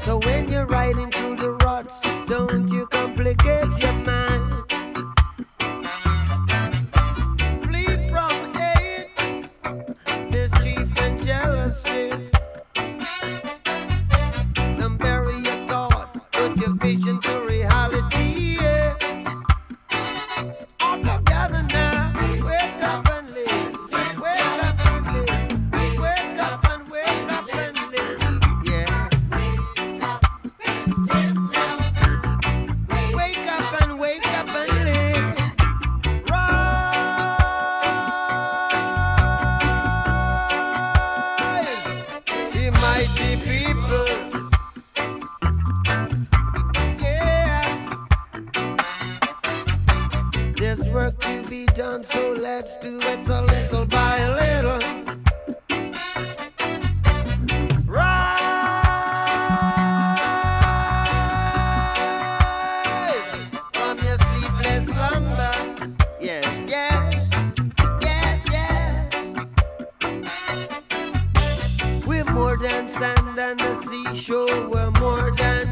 So when you're riding through the ruts, don't you complicate your mind. Flee from hate, mischief and jealousy. Don't bury your thought, put your vision to reality. Yeah. All together now, wake up and live. Wake up and live. Wake up and wake up and live. Yeah. Wake up and wake up and live. Rise, ye mighty people. Yeah. There's work to be done, so let's do it a little by a little. Rise from your sleepless slumber. Yes, yes, yes, yes. We're more than sand and the seashore. We're more than